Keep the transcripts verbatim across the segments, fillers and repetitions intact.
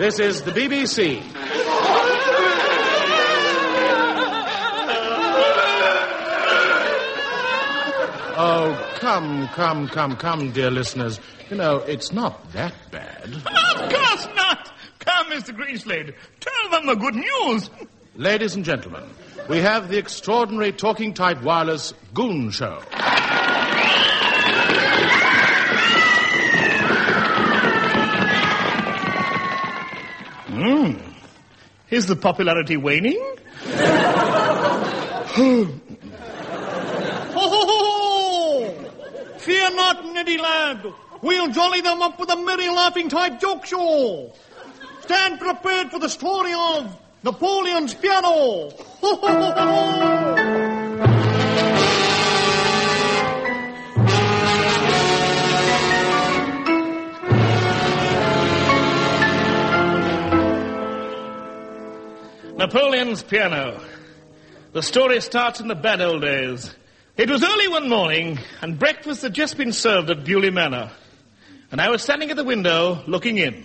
This is the B B C. Oh, come, come, come, come, dear listeners. You know, it's not that bad. Of course not. Come, Mister Greenslade, tell them the good news. Ladies and gentlemen, we have the extraordinary talking type wireless Goon Show. Hmm. Is the popularity waning? Fear not, Neddy lad. We'll jolly them up with a merry laughing type joke show. Stand prepared for the story of Napoleon's piano. Napoleon's piano. The story starts in the bad old days. It was early one morning, and breakfast had just been served at Bewley Manor. And I was standing at the window, looking in.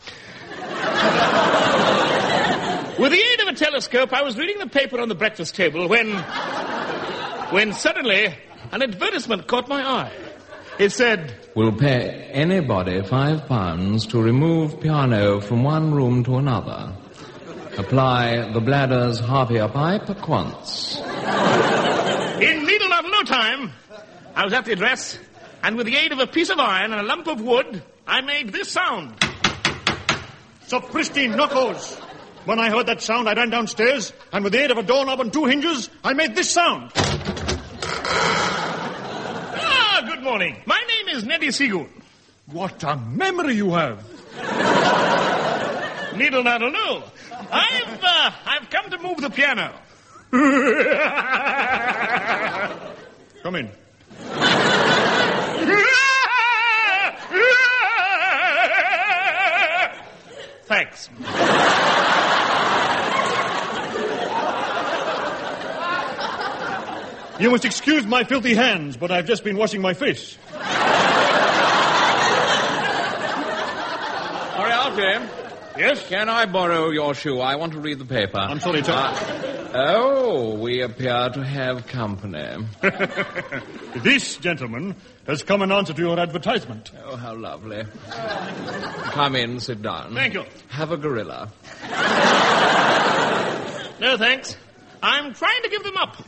With the aid of a telescope, I was reading the paper on the breakfast table when... when suddenly, an advertisement caught my eye. It said... Will pay anybody five pounds to remove piano from one room to another. Apply the bladder's harpier pipe at once. In little not no time, I was at the address, and with the aid of a piece of iron and a lump of wood, I made this sound. Sapristi knockers. When I heard that sound, I ran downstairs, and with the aid of a doorknob and two hinges, I made this sound. Ah, good morning. My name is Neddy Seagoon. What a memory you have. Needle naddle no. I've, uh, I've come to move the piano. Come in. Thanks. You must excuse my filthy hands, but I've just been washing my face. Hurry out, Jim. Yes? Can I borrow your shoe? I want to read the paper. I'm sorry, sir. Uh, oh, we appear to have company. This gentleman has come in answer to your advertisement. Oh, how lovely. Come in, sit down. Thank you. Have a gorilla. No, thanks. I'm trying to give them up.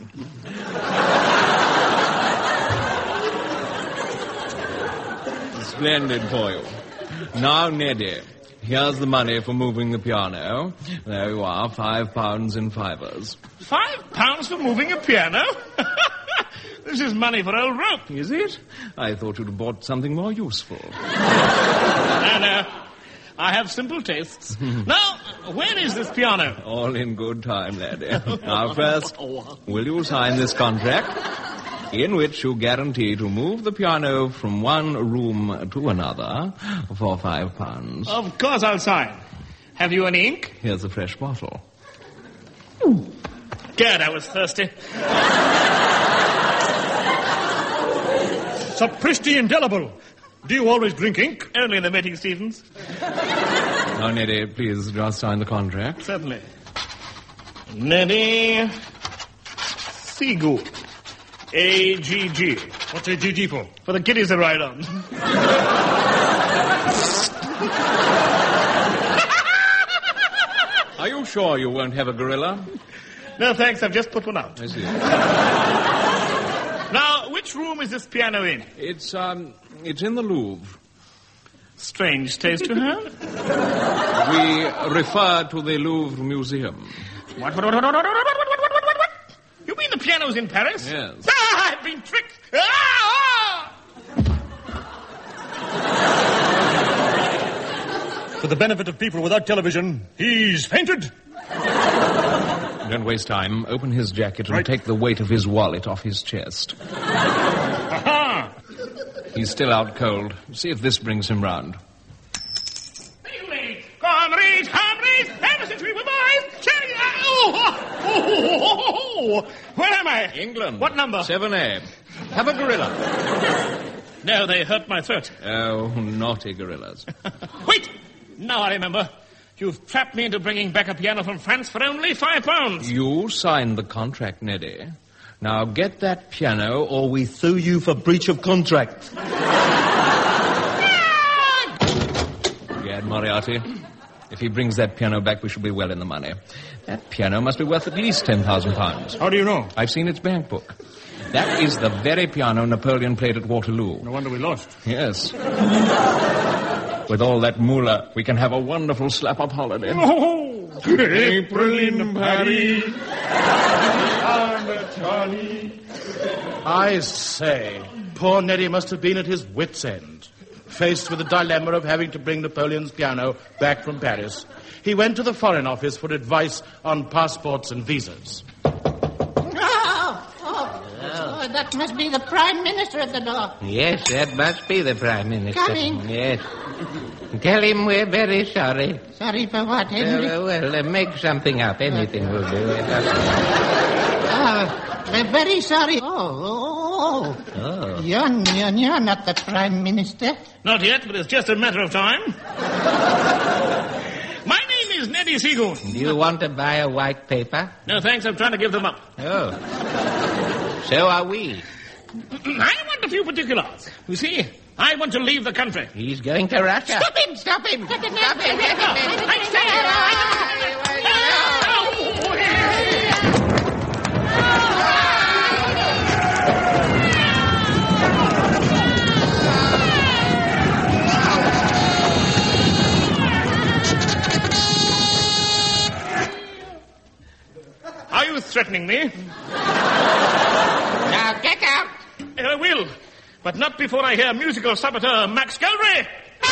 Splendid for you. Now, Neddy, here's the money for moving the piano. There you are, five pounds in fivers. Five pounds for moving a piano? This is money for old rope. Is it? I thought you'd have bought something more useful. No, no. I have simple tastes. Now, where is this piano? All in good time, laddie. Now, first, will you sign this contract, in which you guarantee to move the piano from one room to another for five pounds? Of course I'll sign. Have you any ink? Here's a fresh bottle. Gad, I was thirsty. Sapristi indelible. Do you always drink ink? Only in the meeting, Stevens. Now, Neddy, please just sign the contract. Certainly. Neddy Seagoon. A G G. What's A G G for? For the kiddies to ride on. Are you sure you won't have a gorilla? No, thanks. I've just put one out. I see. Now, which room is this piano in? It's, um, it's in the Louvre. Strange taste to have. We refer to the Louvre Museum. What, what, what, what, what, what, what, what, what, what? You mean the piano's in Paris? Yes. Ah, I've been tricked. Ah, ah! For the benefit of people without television, he's fainted. Don't waste time. Open his jacket and Right. take the weight of his wallet off his chest. Aha! He's still out cold. See if this brings him round. Comrades, comrades, ever since we were boys, cherry, oh, oh, oh, oh, where am I? England. What number? seven A. Have a gorilla. No, they hurt my throat. Oh, naughty gorillas. Wait! Now I remember. You've trapped me into bringing back a piano from France for only five pounds. You signed the contract, Neddy. Now get that piano or we... Sue you for breach of contract. Gad Moriarty, if he brings that piano back, we shall be well in the money. That piano must be worth at least ten thousand pounds. How do you know? I've seen its bank book. That is the very piano Napoleon played at Waterloo. No wonder we lost. Yes. With all that moolah, we can have a wonderful slap-up holiday. Oh, April in Paris. I say, poor Neddy must have been at his wit's end. Faced with the dilemma of having to bring Napoleon's piano back from Paris, he went to the Foreign Office for advice on passports and visas. Oh, oh, oh, that must be the Prime Minister at the door. Yes, that must be the Prime Minister. Coming. Yes. Tell him we're very sorry. Sorry for what, Henry? Uh, well, uh, make something up. Anything will do. Uh, we're very sorry. Oh, oh, oh. You're, you're, you're not the Prime Minister. Not yet, but it's just a matter of time. My name is Neddy Seagoon. Do you want to buy a white paper? No, thanks. I'm trying to give them up. Oh. So are we. I want a few particulars. You see, I want to leave the country. He's going to Russia. Stop him! Stop him! Stop him! Stop him! I say Are you threatening me? Now get out! I will, but not before I hear musical saboteur Max Galbraith.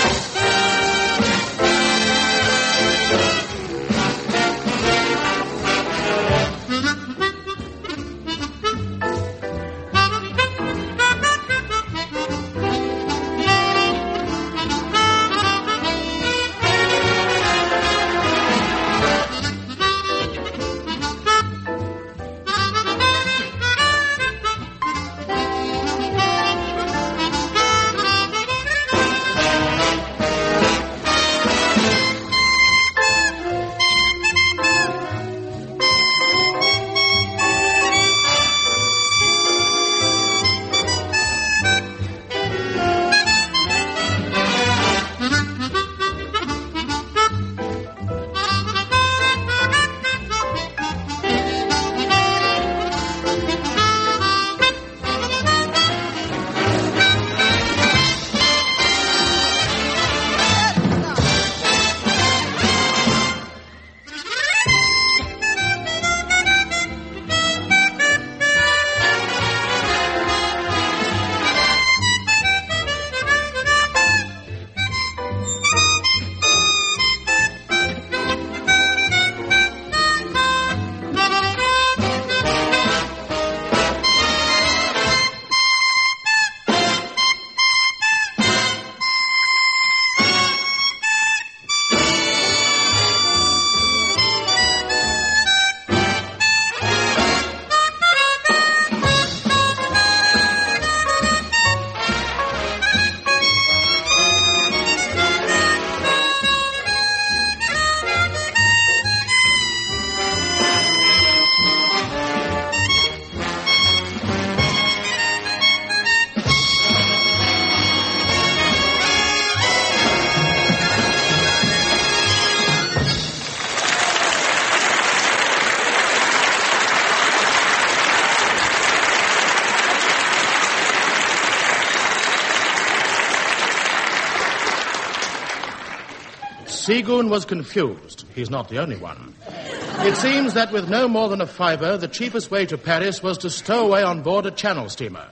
Seagoon was confused. He's not the only one. It seems that with no more than a fiver, the cheapest way to Paris was to stow away on board a Channel steamer.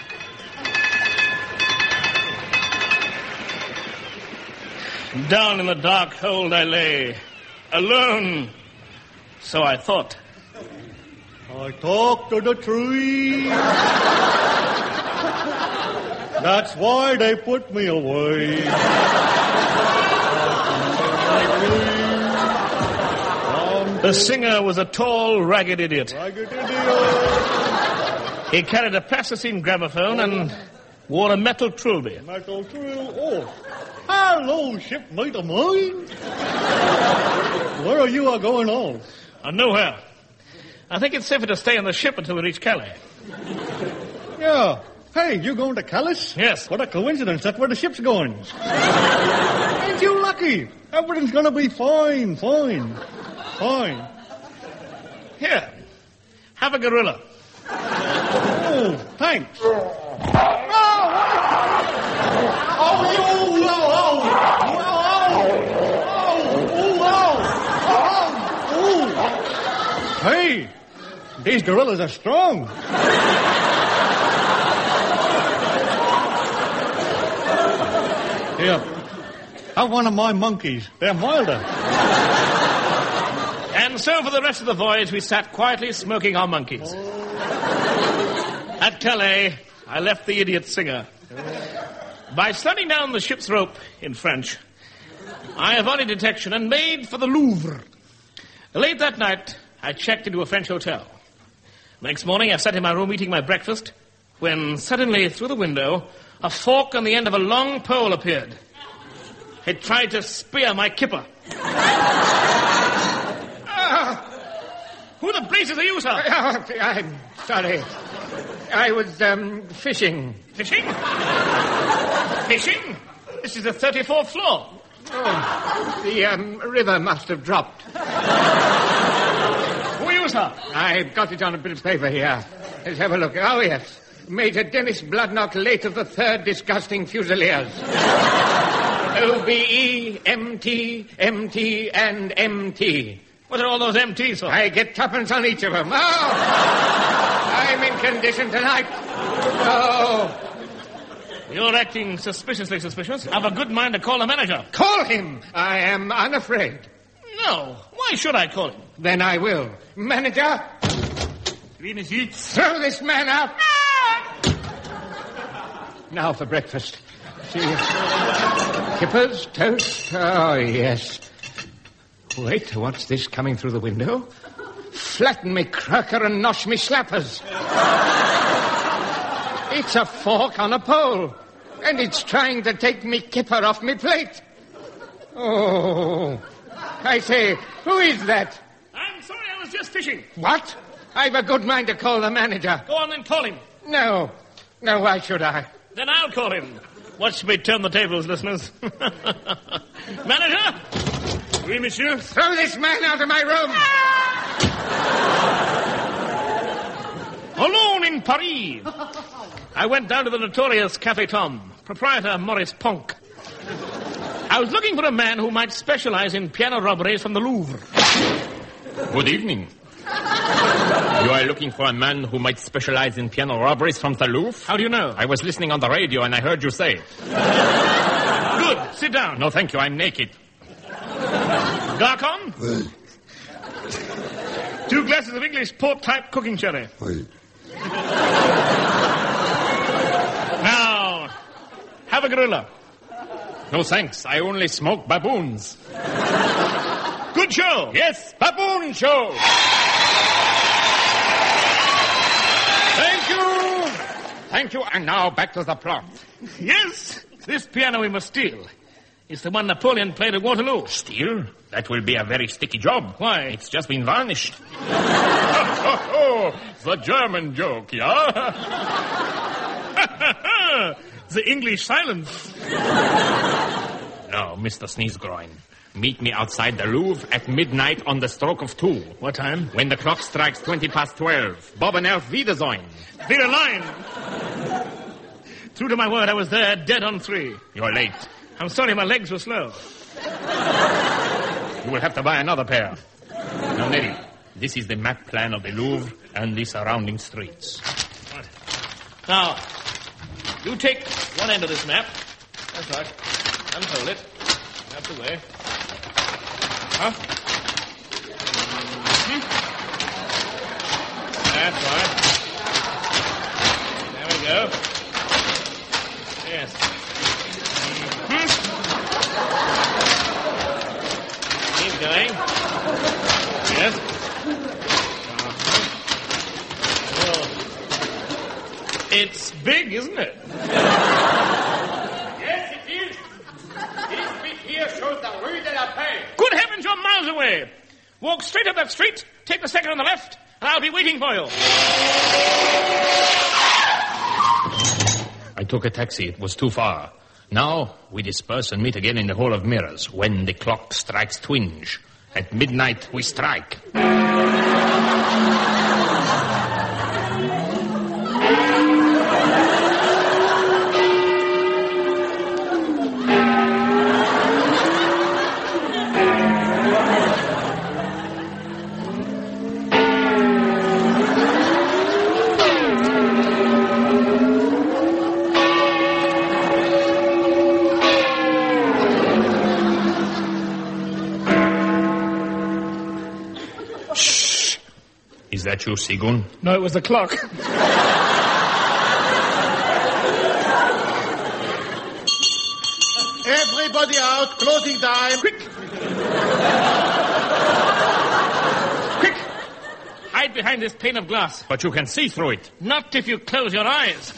Down in the dark hold I lay, alone. So I thought. I talk to the tree. That's why they put me away. The singer was a tall, ragged idiot. Ragged idiot. He carried a plasticine gramophone and wore a metal trilby. Metal Trill. Oh, hello, shipmate of mine. Where are you a going on? Uh, nowhere. I think it's safer to stay on the ship until we reach Calais. Yeah. Hey, you going to Calais? Yes. What a coincidence. That's where the ship's going. Ain't you lucky? Everything's going to be fine, fine, fine. Here, have a gorilla. Oh, thanks. Oh, oh, oh, oh, oh, oh. Hey, these gorillas are strong. Here, have one of my monkeys. They're milder. And so for the rest of the voyage, we sat quietly smoking our monkeys. At Calais, I left the idiot singer. By sliding down the ship's rope, in French, I avoided detection and made for the Louvre. Late that night, I checked into a French hotel. Next morning, I sat in my room eating my breakfast, when suddenly, through the window, a fork on the end of a long pole appeared. It tried to spear my kipper. Who the blazes are you, sir? Oh, I'm sorry. I was, um, fishing. Fishing? Fishing? This is the thirty-fourth floor. Oh, the, um, river must have dropped. Who are you, sir? I've got it on a bit of paper here. Let's have a look. Oh, yes. Major Dennis Bloodnock, late of the third Disgusting Fusiliers. O B E, M T, M T, and M T. What are all those M Ts for? I get tuppence on each of them. Oh! I'm in condition tonight. Oh! You're acting suspiciously suspicious. I've a good mind to call the manager. Call him! I am unafraid. No. Why should I call him? Then I will. Manager, throw this man out. Now for breakfast. See, kippers, toast. Oh, yes. Wait, what's this coming through the window? Flatten me cracker and nosh me slappers. It's a fork on a pole, and it's trying to take me kipper off me plate. Oh, I say, who is that? I'm sorry, I was just fishing. What? I've a good mind to call the manager. Go on and call him. No, no, why should I? Then I'll call him. Watch me turn the tables, listeners. Manager? Oui, monsieur? Throw this man out of my room! Alone in Paris. I went down to the notorious Café Tom, proprietor Maurice Ponk. I was looking for a man who might specialize in piano robberies from the Louvre. Good evening. You are looking for a man who might specialize in piano robberies from the Louvre? How do you know? I was listening on the radio and I heard you say it. Good. Sit down. No, thank you. I'm naked. Garcon? Two glasses of English port-type cooking sherry. Now, have a gorilla. No, thanks. I only smoke baboons. Good show. Yes, baboon show. Thank you. Thank you. And now back to the plot. Yes, this piano we must steal. It's the one Napoleon played at Waterloo. Steal? That will be a very sticky job. Why? It's just been varnished. Oh, the German joke, yeah? The English silence. No, Mister Sneezegroin. Meet me outside the Louvre at midnight on the stroke of two. What time? When the clock strikes twenty past twelve. Bob and Elf Wiedersehen. Be a line. True to my word, I was there dead on three. You're late. I'm sorry, my legs were slow. You will have to buy another pair. Now, Neddy, this is the map plan of the Louvre and the surrounding streets. What? Now, you take one end of this map. That's right. Unfold it. Out the way. Huh? Mm-hmm. That's right. There we go. Yes. Mm-hmm. Keep going. Yes. Uh-huh. Oh. It's big, isn't it? away. Walk straight up that street, take the second on the left, and I'll be waiting for you. I took a taxi. It was too far. Now we disperse and meet again in the Hall of Mirrors when the clock strikes twinge. At midnight we strike. Is that you, Sigun? No, it was the clock. Everybody out. Closing time. Quick! Quick! Hide behind this pane of glass. But you can see through it. Not if you close your eyes.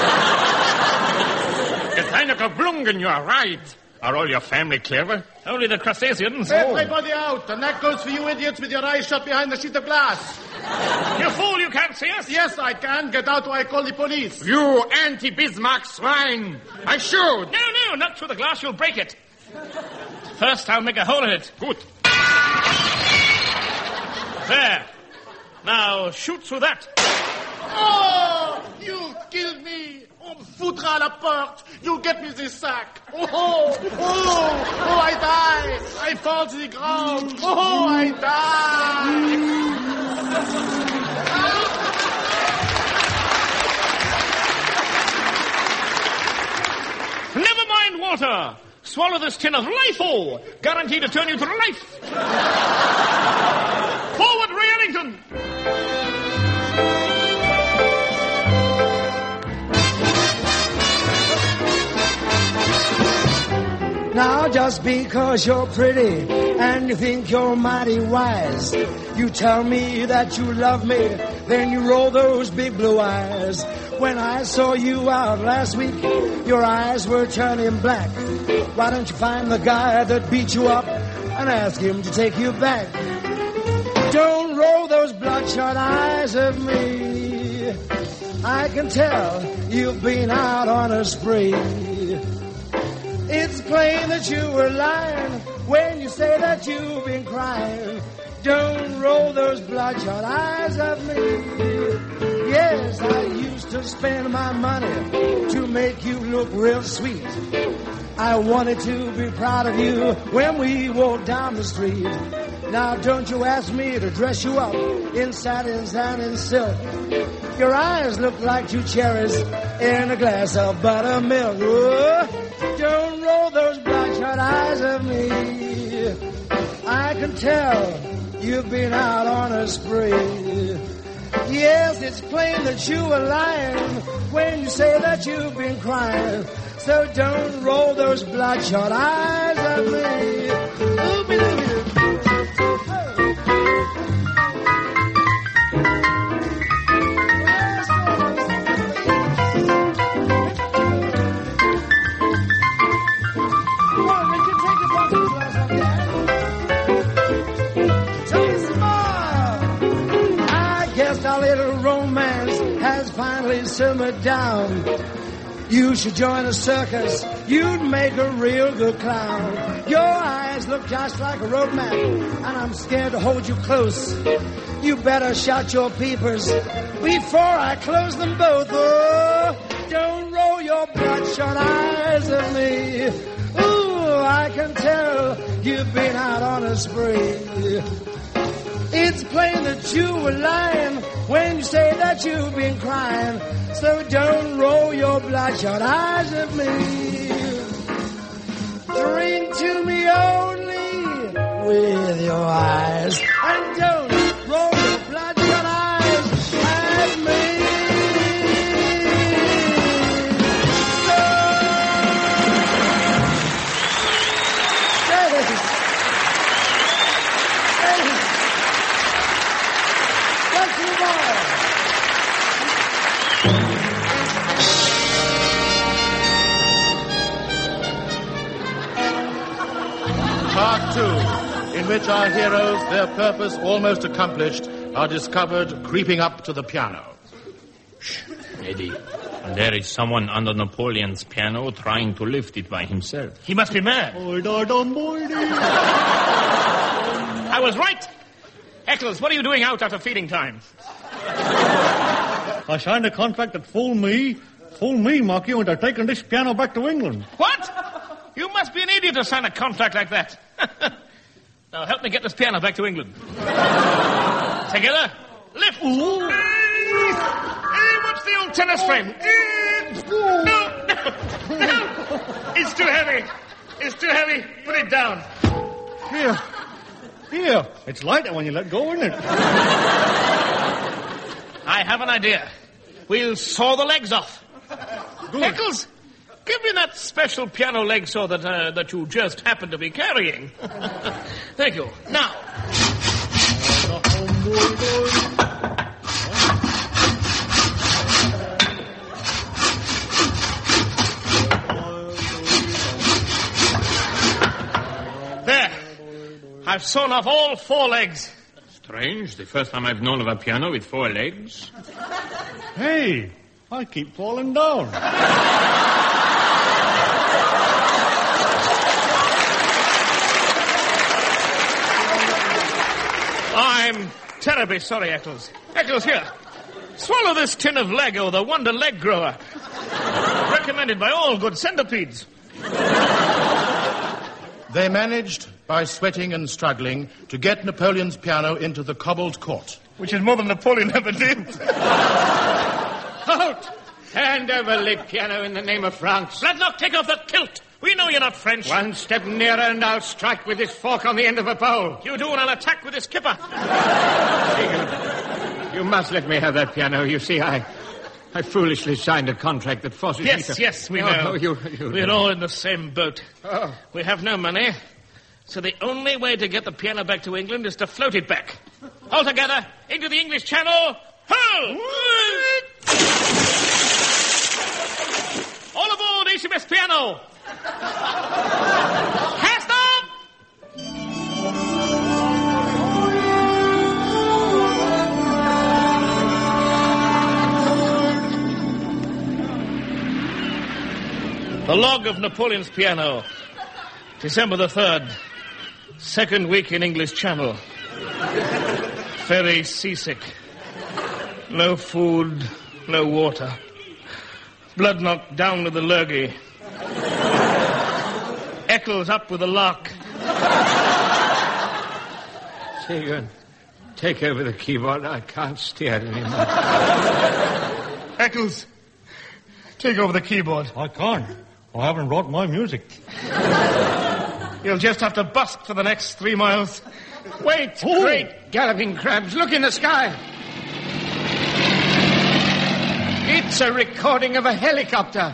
Keine Verblungen, you are right. Are all your family clever? Only the crustaceans. Everybody out. And that goes for you idiots with your eyes shut behind the sheet of glass. You fool, you can't see us. Yes, I can. Get out or I call the police. You anti-Bismarck swine! I shoot! No, no, not through the glass. You'll break it. First, I'll make a hole in it. Good. There. Now, shoot through that. Oh, you killed me. On me foutra à la porte. You get me this sack. Oh, oh, oh, oh, I die. I fall to the ground. Oh, I die. Never mind water. Swallow this tin of life-o. Guaranteed to turn you to life. Forward, Ray-Ellington. Now, just because you're pretty and you think you're mighty wise, you tell me that you love me, then you roll those big blue eyes. When I saw you out last week, your eyes were turning black. Why don't you find the guy that beat you up and ask him to take you back? Don't roll those bloodshot eyes at me. I can tell you've been out on a spree. It's plain that you were lying when you say that you've been crying. Don't roll those bloodshot eyes at me. Yes, I used to spend my money to make you look real sweet. I wanted to be proud of you when we walked down the street. Now don't you ask me to dress you up in satins and in silk. Your eyes look like two cherries in a glass of buttermilk. Whoa. Don't roll those bloodshot eyes at me. I can tell you've been out on a spree. Yes, it's plain that you were lying when you say that you've been crying. So don't roll those bloodshot eyes at me. Ooh-be-doo-be-doo. Finally simmered down. You should join a circus. You'd make a real good clown. Your eyes look just like a road map, and I'm scared to hold you close. You better shut your peepers before I close them both. Oh, don't roll your bloodshot eyes at me. Ooh, I can tell you've been out on a spree. It's plain that you were lying when you say that you've been crying. So don't roll your bloodshot eyes at me. Drink to me only with your eyes. And don't roll your bloodshot eyes at me. Part two. in which our heroes, their purpose almost accomplished, are discovered creeping up to the piano. Shh, Eddie. There is someone under Napoleon's piano trying to lift it by himself. He must be mad. I was right. Eccles, what are you doing out after feeding time? I signed a contract that fooled me, fooled me, Marquis, into taking this piano back to England. What? You must be an idiot to sign a contract like that. Now help me get this piano back to England. Together, lift. Ooh. Hey, what's the old tennis frame? No, no, no. It's too heavy. It's too heavy. Put it down. Here. Here. It's lighter when you let go, isn't it? I have an idea. We'll saw the legs off. Good. Eccles, give me that special piano leg saw that uh, that you just happened to be carrying. Thank you. Now. There. I've sawn off all four legs. Strange. The first time I've known of a piano with four legs. Hey, I keep falling down. I'm terribly sorry, Eccles. Eccles, here. Swallow this tin of Lego, the Wonder Leg Grower. Recommended by all good centipedes. They managed, by sweating and struggling, to get Napoleon's piano into the cobbled court. Which is more than Napoleon ever did. Halt! Hand over, lead piano, in the name of France. Bladnock, take off that kilt. We know you're not French. One step nearer and I'll strike with this fork on the end of a pole. You do and I'll attack with this kipper. You must let me have that piano. You see, I... I foolishly signed a contract that forces yes, me to... Yes, yes, we no, know. No, you, you We're know. all in the same boat. Oh. We have no money, so the only way to get the piano back to England is to float it back. All together, into the English Channel. Ho! All aboard H M S Piano! Cast off! The log of Napoleon's piano. December the third. Second week in English Channel. Very seasick. No food, no water. Blood knocked down with the lurgy. Eccles up with the lark. Segun, take over the keyboard. I can't steer it anymore. Eccles, take over the keyboard. I can't. I haven't brought my music. You'll just have to busk for the next three miles. Wait, Ooh. great galloping crabs. Look in the sky. It's a recording of a helicopter.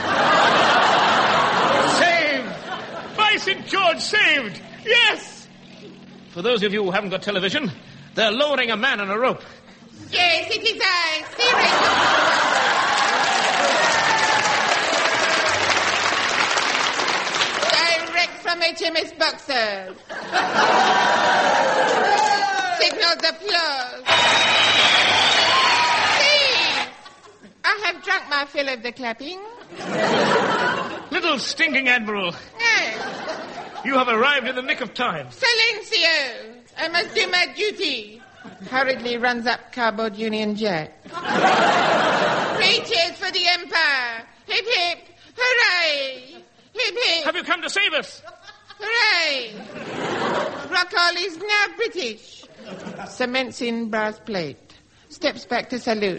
Saved! By Saint George, saved! Yes! For those of you who haven't got television, they're lowering a man on a rope. Yes, it is I, Siri. From H M S Boxers. Signals applause. Please. I have drunk my fill of the clapping. Little stinking Admiral. Yes. You have arrived in the nick of time. Silencio. I must do my duty. Hurriedly runs up cardboard Union Jack. Three cheers for the Empire. Hip hip. Hooray. Hip hip. Have you come to save us? Hooray! Rockall is now British. Cements in brass plate. Steps back to salute.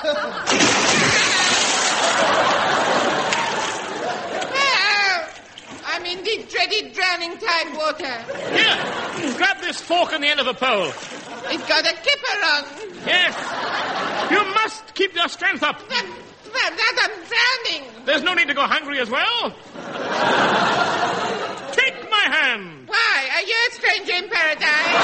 Help! I'm in the dreaded drowning tide water. Here, grab this fork on the end of a pole. It's got a kipper on. Yes. You must keep your strength up. But, but that I'm drowning. There's no need to go hungry as well. Take my hand. Why? Are you a stranger in paradise?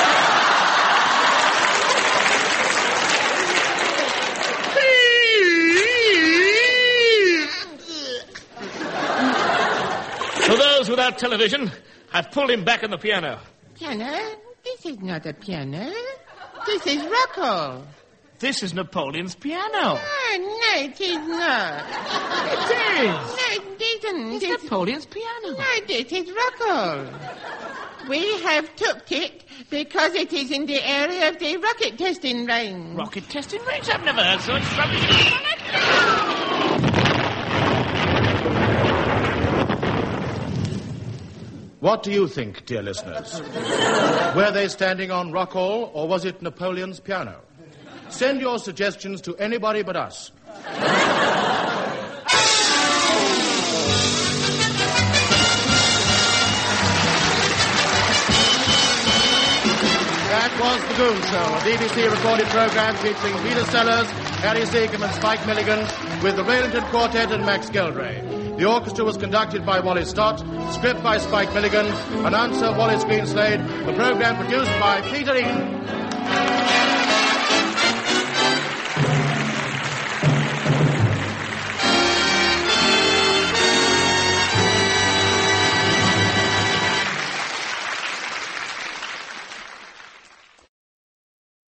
For those without television, I've pulled him back on the piano. Piano? This is not a piano. This is Rocco. This is Napoleon's piano. Oh, no, it is not. It is. No, it isn't. It's This- Napoleon's piano. No, this is Rocco. We have took it because it is in the area of the rocket testing range. Rocket testing range? I've never heard so much rubbish. What do you think, dear listeners? Were they standing on Rock Hall, or was it Napoleon's piano? Send your suggestions to anybody but us. That was The Goon Show, a B B C recorded program featuring Peter Sellers, Harry Seacombe and Spike Milligan, with the Railington Quartet and Max Geldray. The orchestra was conducted by Wally Stott, script by Spike Milligan, announcer Wallace Greenslade, the program produced by Peter Eden.